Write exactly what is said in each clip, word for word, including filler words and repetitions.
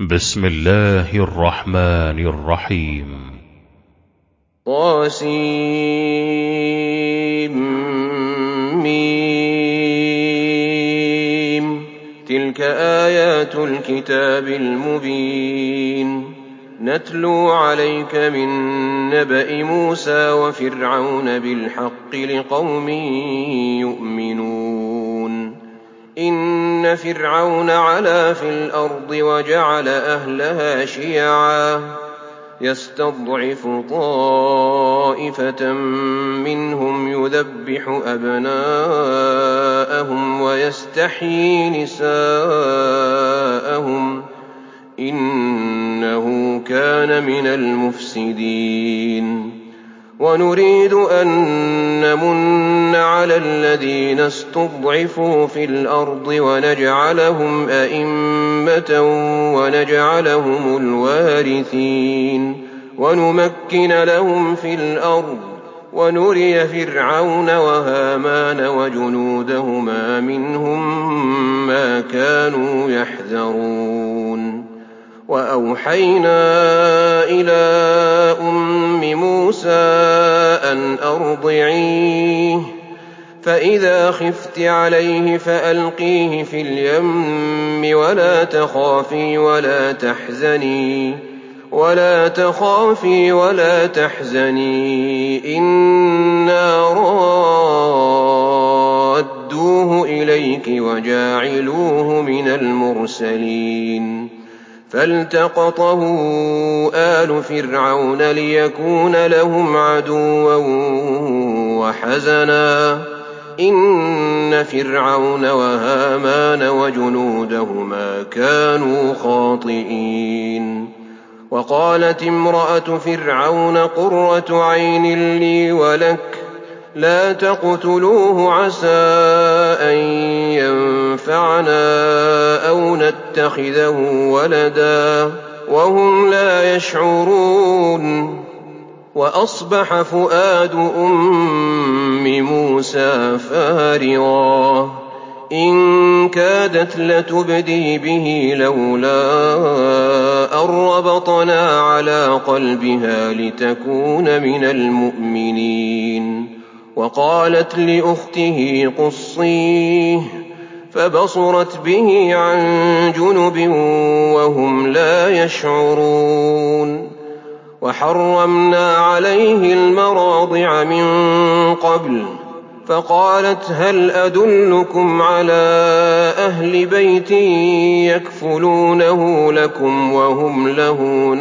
بسم الله الرحمن الرحيم. طاسيم تلك آيات الكتاب المبين نتلو عليك من نبأ موسى وفرعون بالحق لقوم يؤمنون. إن فرعون علا في الأرض وجعل أهلها شيعا يستضعف طائفة منهم يذبح أبناءهم ويستحيي نساءهم إنه كان من المفسدين. ونريد أن نمن على الذين استضعفوا في الأرض ونجعلهم أئمة ونجعلهم الوارثين ونمكن لهم في الأرض ونري فرعون وهامان وجنودهما منهم ما كانوا يحذرون. وأوحينا إلى أم موسى أن أرضعيه فإذا خفت عليه فألقيه في اليم ولا تخافي ولا تحزني ولا تخافي ولا تحزني إنا رادوه إليك وجاعلوه من المرسلين. فالتقطه آل فرعون ليكون لهم عدوا وحزنا إن فرعون وهامان وجنودهما كانوا خاطئين. وقالت امرأة فرعون قرة عين لي ولك لا تقتلوه عسى أن ينفعنا أو نتخذه ولدا وهم لا يشعرون. وأصبح فؤاد أم موسى فارغا إن كادت لتبدي به لولا أن ربطنا على قلبها لتكون من المؤمنين. وقالت لأخته قصيه فبصرت به عن جنب وهم لا يشعرون. وحرمنا عليه المراضع من قبل فقالت هل أدلكم على أهل بيت يكفلونه لكم وهم له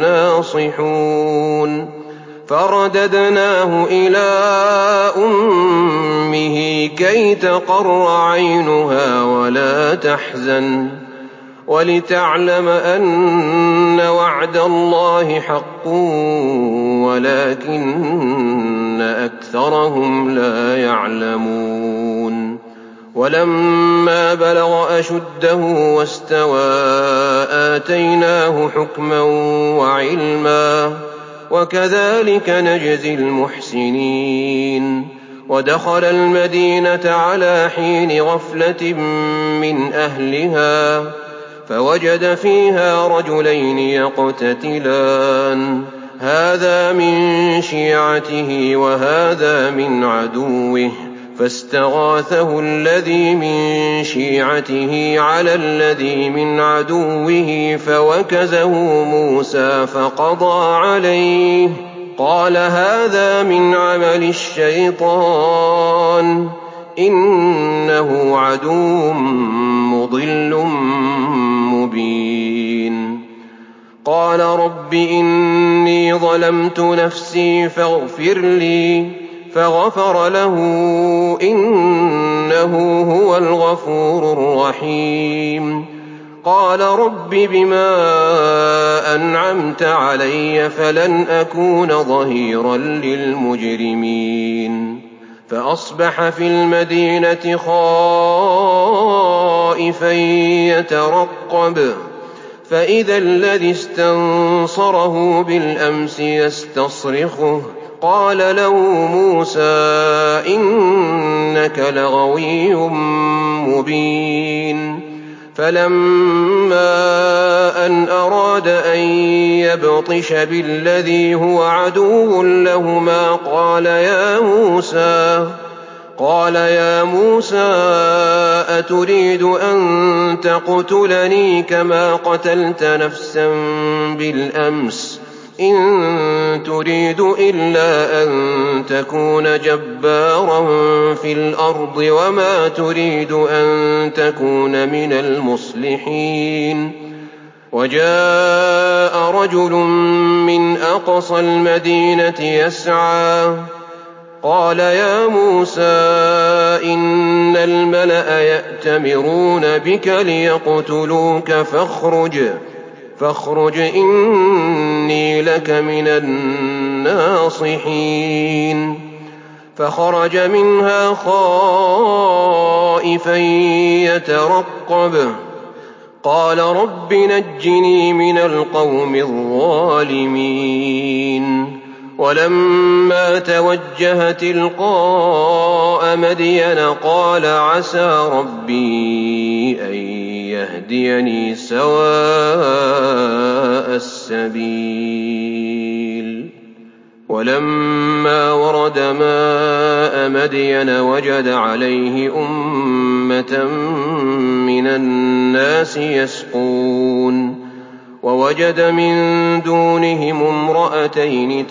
ناصحون. فرددناه إلى أمه كي تقر عينها ولا تحزن ولتعلم أن وعد الله حق ولكن أكثرهم لا يعلمون. ولما بلغ أشده واستوى آتيناه حكما وعلما وكذلك نجزي المحسنين. ودخل المدينة على حين غفلة من أهلها فوجد فيها رجلين يقتتلان هذا من شيعته وهذا من عدوه فاستغاثه الذي من شيعته على الذي من عدوه فوكزه موسى فقضى عليه قال هذا من عمل الشيطان إنه عدو مضل مبين. قال رب إني ظلمت نفسي فاغفر لي فغفر له إنه هو الغفور الرحيم. قال رب بما أنعمت علي فلن أكون ظهيرا للمجرمين. فأصبح في المدينة خائفا يترقب فإذا الذي استنصره بالأمس يستصرخه قال له موسى إنك لغوي مبين. فلما أن أراد أن يبطش بالذي هو عدو لهما قال يا موسى قال يا موسى أتريد أن تقتلني كما قتلت نفسا بالأمس إن تريد إلا أن تكون جبارا في الأرض وما تريد أن تكون من المصلحين وجاء رجل من أقصى المدينة يسعى قال يا موسى إن الملأ يأتمرون بك ليقتلوك فاخرج فاخرج إني لك من الناصحين فخرج منها خائفا يترقب قال رب نجني من القوم الظالمين ولما توجه تلقاء مدين قال عسى ربي أن يهديني سواء السبيل ولما ورد ماء مدين وجد عليه أمة من الناس يسقون ووجد من دونهم امرأتين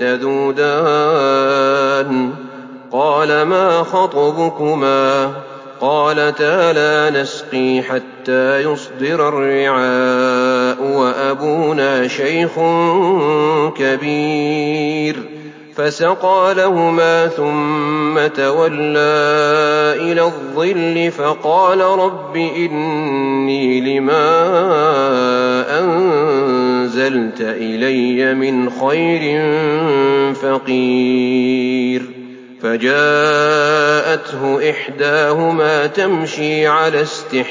تذودان قال ما خطبكما قالتا لا نسقي حتى يصدر الرعاء وأبونا شيخ كبير فسقى لهما ثم تولى إلى الظل فقال رب إني لما أنزلت إلي من خير فقير فجاءته إحداهما تمشي على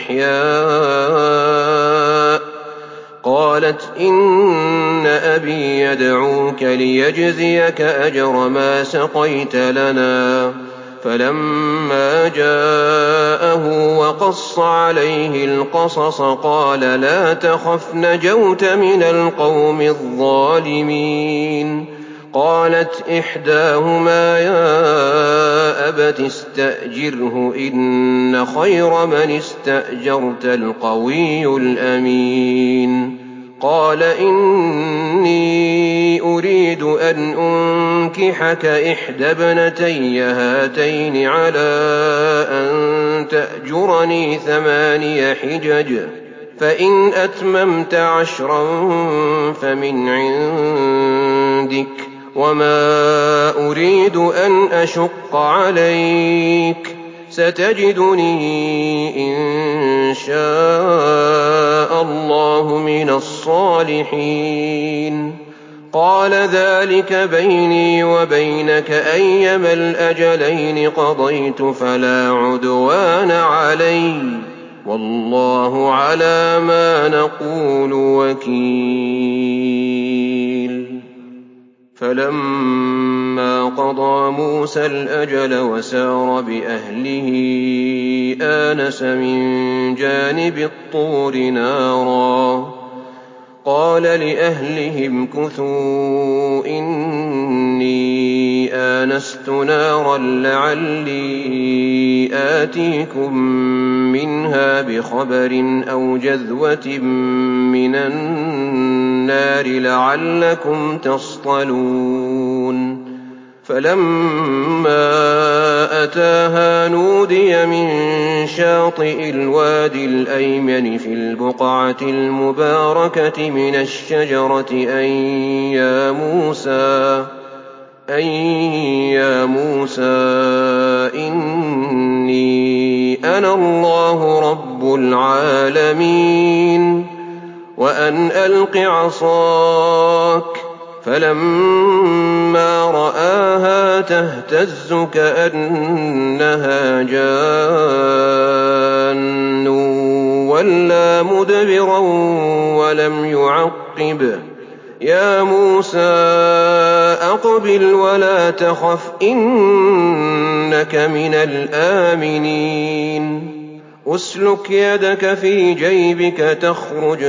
استحياء قالت إن أبي يدعوك ليجزيك أجر ما سقيت لنا فلما جاءه وقص عليه القصص قال لا تخف نجوت من القوم الظالمين قالت إحداهما يا أبت استأجره إن خير من استأجرت القوي الأمين قال إني أريد أن أنكحك إحدى ابنتي هاتين على أن تأجرني ثماني حجج فإن أتممت عشرا فمن عندك وما أريد أن أشق عليك ستجدني إن شاء الله من الصالحين قال ذلك بيني وبينك أيما الأجلين قضيت فلا عدوان علي والله على ما نقول وكيل فلما قضى موسى الأجل وسار بأهله آنس من جانب الطور نارا قال لأهلهم كثوا إني آنست نارا لعلي آتيكم منها بخبر أو جذوة من النار لعلكم تصطلون فلما أتاها نودي من شاطئ الوادي الأيمن في البقعة المباركة من الشجرة أن يا موسى أن يا موسى إني أنا الله رب العالمين وأن ألق عصاك فلما رآها تهتز كأنها جان ولا مدبرا ولم يعقب يا موسى أقبل ولا تخف إنك من الآمنين أسلك يدك في جيبك تخرج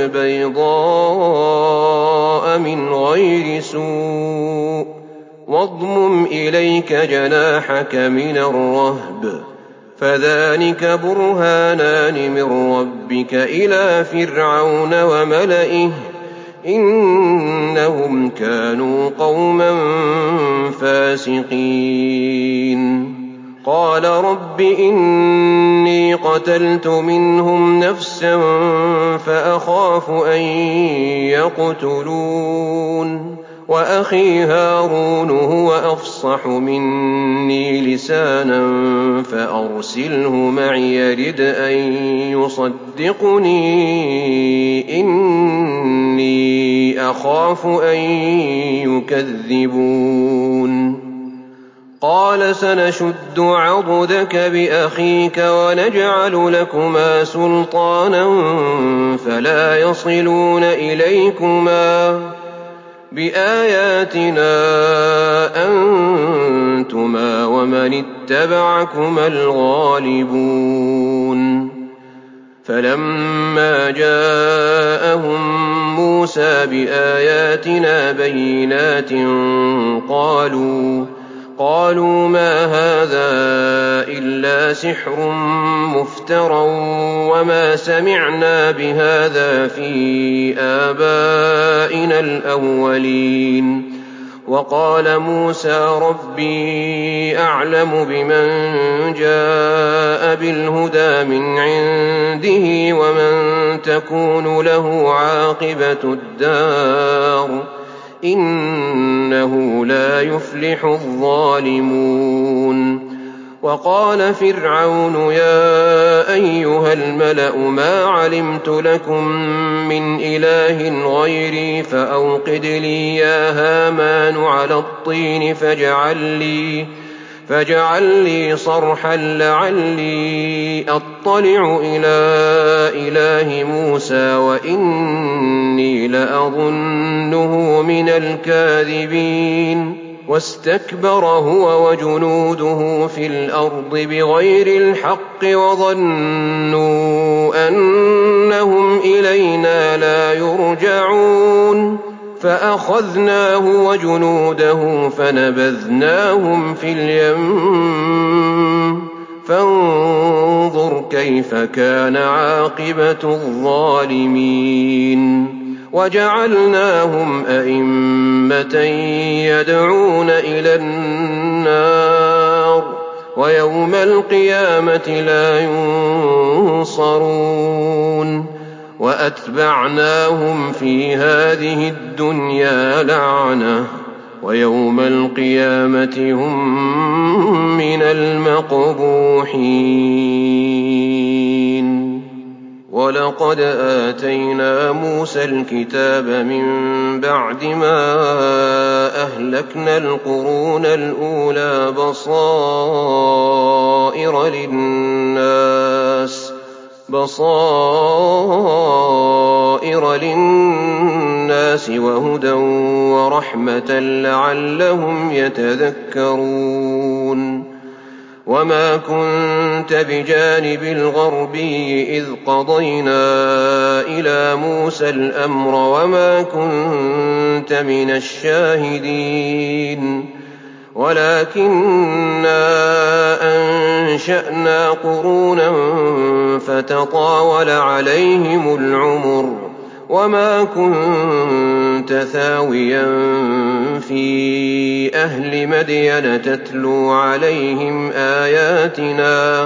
بيضاء من غير سوء واضمم إليك جناحك من الرهب فذلك برهانان من ربك إلى فرعون وملئه إنهم كانوا قوما فاسقين قال رب إني قتلت منهم نفسا فأخاف أن يقتلون وأخي هارون هو أفصح مني لسانا فأرسله معي يرد أن يصدقني إني أخاف أن يكذبون قال سنشد عضدك بأخيك ونجعل لكما سلطانا فلا يصلون إليكما بآياتنا أنتما ومن اتبعكما الغالبون فلما جاءهم موسى بآياتنا بينات قالوا قالوا ما هذا إلا سحر مفترى وما سمعنا بهذا في آبائنا الأولين وقال موسى ربي أعلم بمن جاء بالهدى من عنده ومن تكون له عاقبة الدار إنه لا يفلح الظالمون وقال فرعون يا أيها الملأ ما علمت لكم من إله غيري فأوقد لي يا هامان على الطين فاجعل لي, فاجعل لي صرحا لعلي أطلع إلى إله موسى وإني لأظنه من الكاذبين واستكبر هو وجنوده في الأرض بغير الحق وظنوا أنهم إلينا لا يرجعون فأخذناه وجنوده فنبذناهم في اليم فانظر كيف كان عاقبة الظالمين وجعلناهم أئمة يدعون إلى النار ويوم القيامة لا ينصرون وأتبعناهم في هذه الدنيا لعنة ويوم القيامة هم من المقبوحين ولقد آتينا موسى الكتاب من بعد ما أهلكنا القرون الأولى بصائر للناس بصائر للناس وهدى ورحمة لعلهم يتذكرون وما كنت بجانب الغربي إذ قضينا إلى موسى الأمر وما كنت من الشاهدين ولكننا أنشأنا قرونا فتطاول عليهم العمر وما كنت ثاويا في أهل مدين تتلو عليهم آياتنا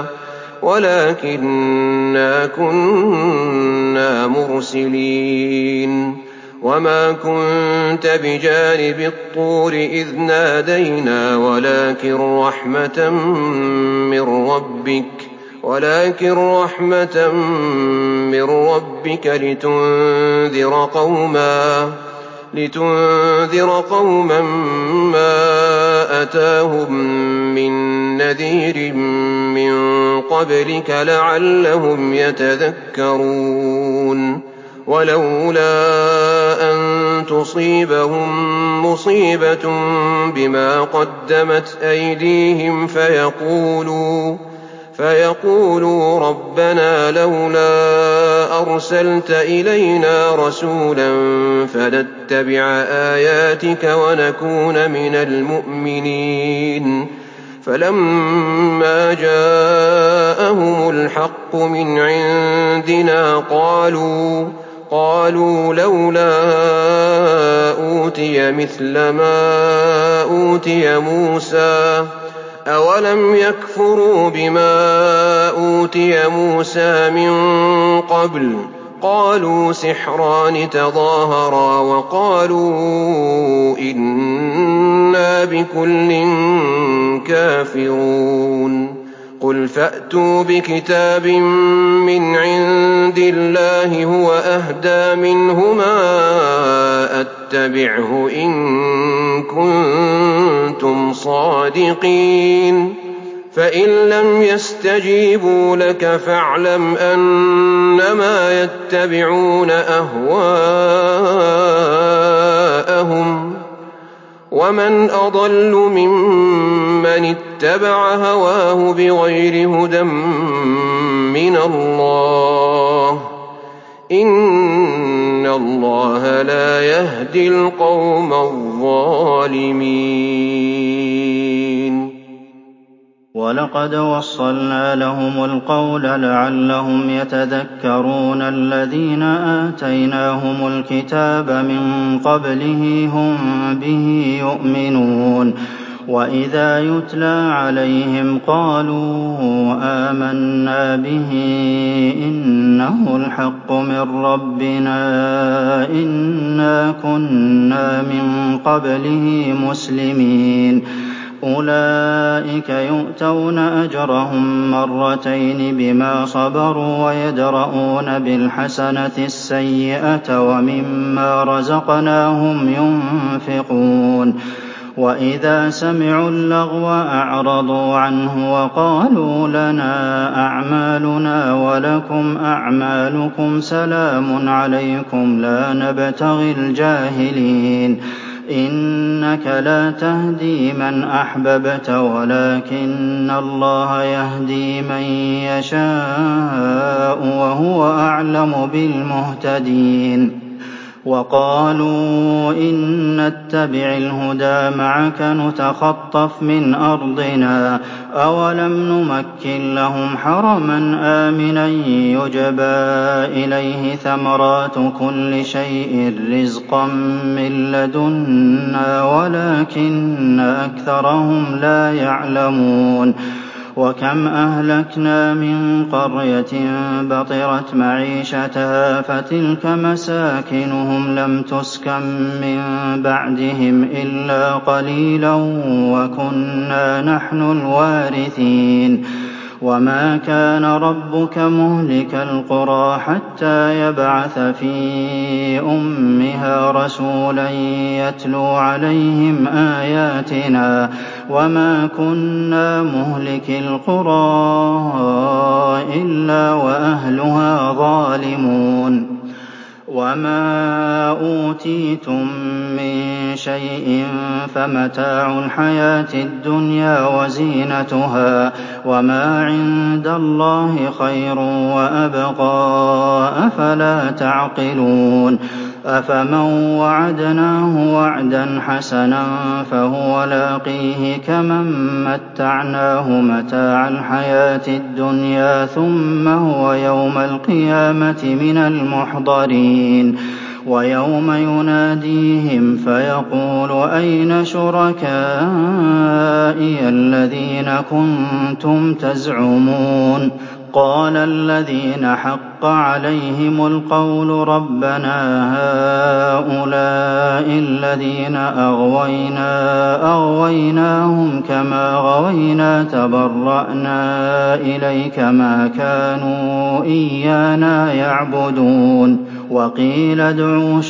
ولكننا كنا مرسلين وما كنت بجانب الطور إذ نادينا ولكن رحمة من ربك ولكن رحمة من ربك لتنذر قوما لتنذر قوما ما أتاهم من نذير من قبلك لعلهم يتذكرون ولولا أن تصيبهم مصيبة بما قدمت أيديهم فيقولوا فيقولوا ربنا لولا أرسلت إلينا رسولا فنتبع آياتك ونكون من المؤمنين. فلما جاءهم الحق من عندنا قالوا قالوا لولا أوتي مثل ما أوتي موسى أولم يكفروا بما أوتي موسى من قبل قالوا سحران تظاهرا وقالوا إنا بكل كافرون. قل فأتوا بكتاب من عند الله هو أهدى منهما أتبعه إن كنتم صادقين. فإن لم يستجيبوا لك فاعلم أنما يتبعون أهواءهم ومن أضل ممن اتبع هواه بغير هدى من الله إن الله لا يهدي القوم الظالمين. ولقد وصلنا لهم القول لعلهم يتذكرون الذين آتيناهم الكتاب من قبله هم به يؤمنون. وإذا يتلى عليهم قالوا آمنا به إنه الحق من ربنا إنا كنا من قبله مسلمين. أولئك يؤتون أجرهم مرتين بما صبروا ويدرءون بالحسنة السيئة ومما رزقناهم ينفقون. وإذا سمعوا اللغو أعرضوا عنه وقالوا لنا أعمالنا ولكم أعمالكم سلام عليكم لا نبتغي الجاهلين. إنك لا تهدي من أحببت ولكن الله يهدي من يشاء وهو أعلم بالمهتدين. وقالوا إن نتبع الهدى معك نتخطف من أرضنا أولم نمكن لهم حرما آمنا يجبى إليه ثمرات كل شيء رزقا من لدنا ولكن أكثرهم لا يعلمون. وكم أهلكنا من قرية بطرت معيشتها فتلك مساكنهم لم تسكن من بعدهم إلا قليلا وكنا نحن الوارثين. وما كان ربك مهلك القرى حتى يبعث في أمها رسولا يتلو عليهم آياتنا وما كنا مهلك القرى إلا وأهلها ظالمون. وما أوتيتم من شيء فمتاع الحياة الدنيا وزينتها وما عند الله خير وأبقى أفلا تعقلون. أفمن وعدناه وعدا حسنا فهو لاقيه كمن متعناه متاع الحياة الدنيا ثم هو يوم القيامة من المحضرين. ويوم يناديهم فيقول أين شركائي الذين كنتم تزعمون قال الذين حق عليهم القول ربنا هؤلاء الذين أغوينا أغويناهم كما غوينا تبرأنا إليك ما كانوا إيانا يعبدون. وقيل ادعوا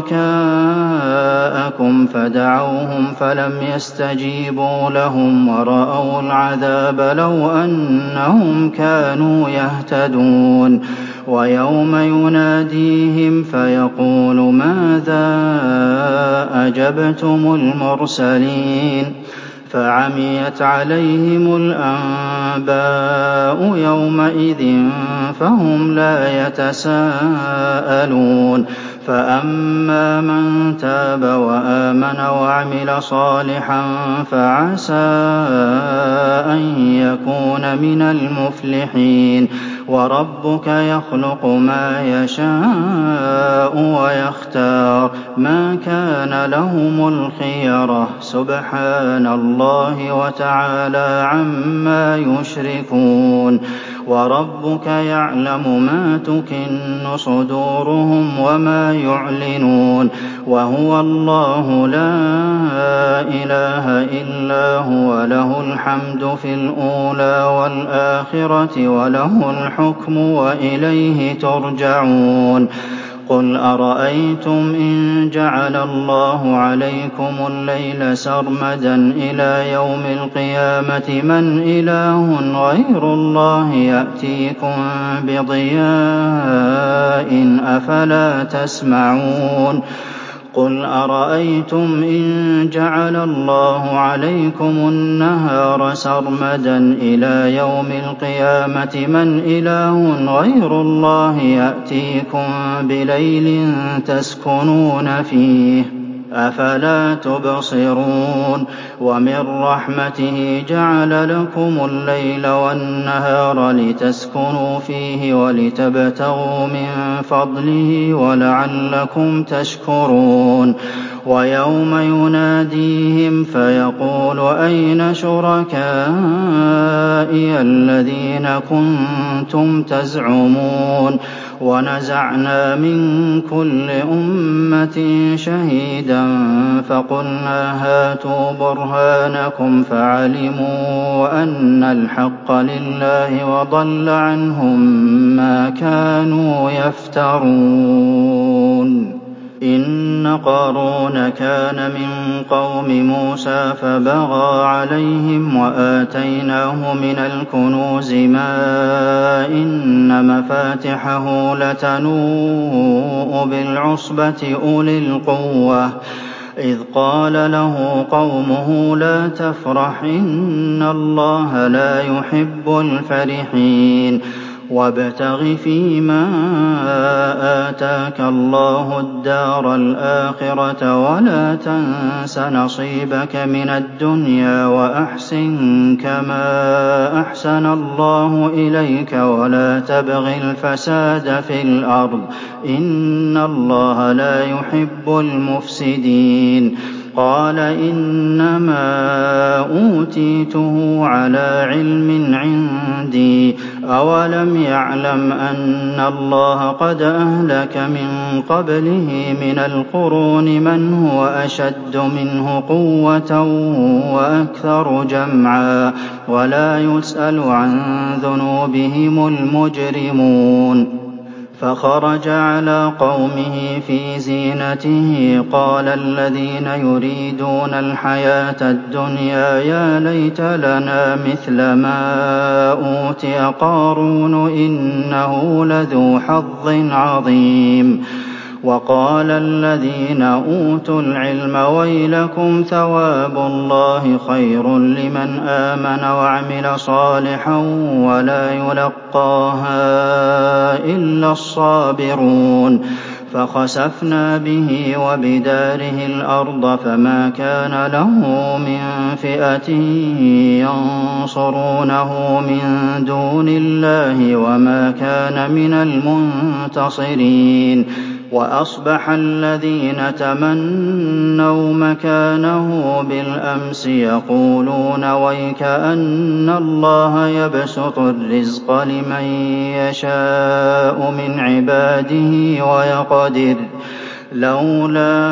شركاءكم فدعوهم فلم يستجيبوا لهم ورأوا العذاب لو أنهم كانوا يهتدون. ويوم يناديهم فيقول ماذا أجبتم المرسلين فعميت عليهم الأنباء يومئذ فهم لا يتساءلون فأما من تاب وآمن وعمل صالحا فعسى أن يكون من المفلحين وربك يخلق ما يشاء ويختار ما كان لهم الخيرة سبحان الله وتعالى عما يشركون وربك يعلم ما تكن صدورهم وما يعلنون وهو الله لا إله إلا هو له الحمد في الأولى والآخرة وله الحكم وإليه ترجعون قل أرأيتم إن جعل الله عليكم الليل سرمدا إلى يوم القيامة من إله غير الله يأتيكم بضياء أفلا تسمعون قل أرأيتم إن جعل الله عليكم النهار سرمدا إلى يوم القيامة من إله غير الله يأتيكم بليل تسكنون فيه أفلا تبصرون ومن رحمته جعل لكم الليل والنهار لتسكنوا فيه ولتبتغوا من فضله ولعلكم تشكرون ويوم يناديهم فيقول أين شركائي الذين كنتم تزعمون ونزعنا من كل أمة شهيدا فقلنا هاتوا برهانكم فعلموا أن الحق لله وضل عنهم ما كانوا يفترون إن قارون كان من قوم موسى فبغى عليهم وآتيناه من الكنوز ما إن مفاتحه لتنوء بالعصبة أولي القوة إذ قال له قومه لا تفرح إن الله لا يحب الفرحين وابتغ فيما آتاك الله الدار الآخرة ولا تنس نصيبك من الدنيا وأحسن كما أحسن الله إليك ولا تبغ الفساد في الأرض إن الله لا يحب المفسدين قال إنما أوتيته على علم عندي أولم يعلم أن الله قد أهلك من قبله من القرون من هو أشد منه قوة وأكثر جمعا ولا يسأل عن ذنوبهم المجرمون فخرج على قومه في زينته قال الذين يريدون الحياة الدنيا يا ليت لنا مثل ما أوتي قارون إنه لذو حظ عظيم وقال الذين أوتوا العلم ويلكم ثواب الله خير لمن آمن وعمل صالحا ولا يلقاها إلا الصابرون فخسفنا به وبداره الأرض فما كان له من فئة ينصرونه من دون الله وما كان من المنتصرين وأصبح الذين تمنوا مكانه بالأمس يقولون ويكأن الله يبسط الرزق لمن يشاء من عباده ويقدر لولا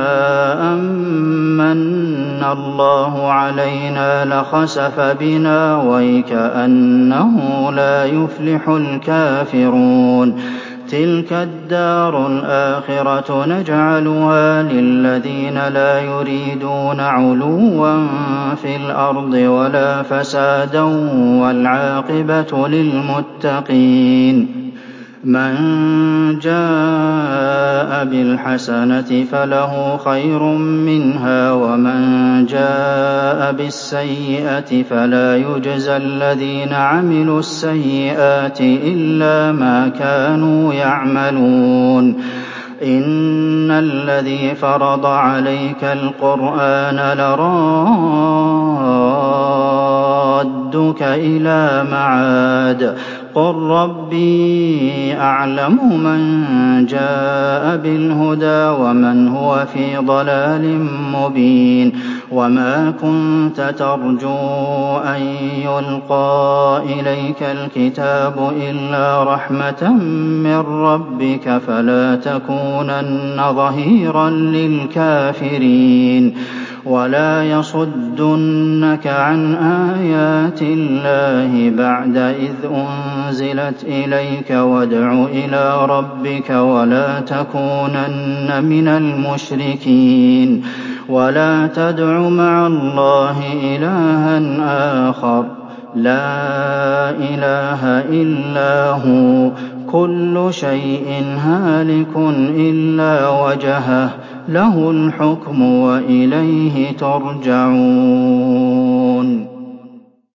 أمن الله علينا لخسف بنا ويكأنه لا يفلح الكافرون تلك الدار الآخرة نجعلها للذين لا يريدون علوا في الأرض ولا فسادا والعاقبة للمتقين مَن جَاءَ بِالْحَسَنَةِ فَلَهُ خَيْرٌ مِّنْهَا وَمَن جَاءَ بِالسَّيِّئَةِ فَلَا يُجْزَى الَّذِينَ عَمِلُوا السَّيِّئَاتِ إِلَّا مَا كَانُوا يَعْمَلُونَ إِنَّ الَّذِي فَرَضَ عَلَيْكَ الْقُرْآنَ لَرَادُّكَ إِلَىٰ مَعَادٍ ۚ قُل رَّبِّي أَعْلَمُ مَن جَاءَ بِالْهُدَىٰ وَمَنْ هُوَ فِي ضَلَالٍ مُّبِينٍ وَمَا كُنتَ تَرْجُو أَن يُلْقَىٰ إِلَيْكَ الْكِتَابُ إِلَّا رَحْمَةً مِّن رَّبِّكَ فَلَا تَكُونَنَّ ظَهِيرًا لِّلْكَافِرِينَ وَلَا يَصُدُّنَّكَ عَنْ آيَاتِ اللَّهِ بَعْدَ إِذْ أُنزِلَتْ إِلَيْكَ وَادْعُ إِلَىٰ رَبِّكَ وَلَا تَكُونَنَّ مِنَ الْمُشْرِكِينَ وَلَا تَدْعُ مَعَ اللَّهِ إِلَٰهًا آخَرَ ۖ لَا إِلَٰهَ إِلَّا هُوَ ۚ كُلُّ شَيْءٍ هَالِكٌ إِلَّا وَجْهَهُ ۚ لَهُ الْحُكْمُ وَإِلَيْهِ تُرْجَعُونَ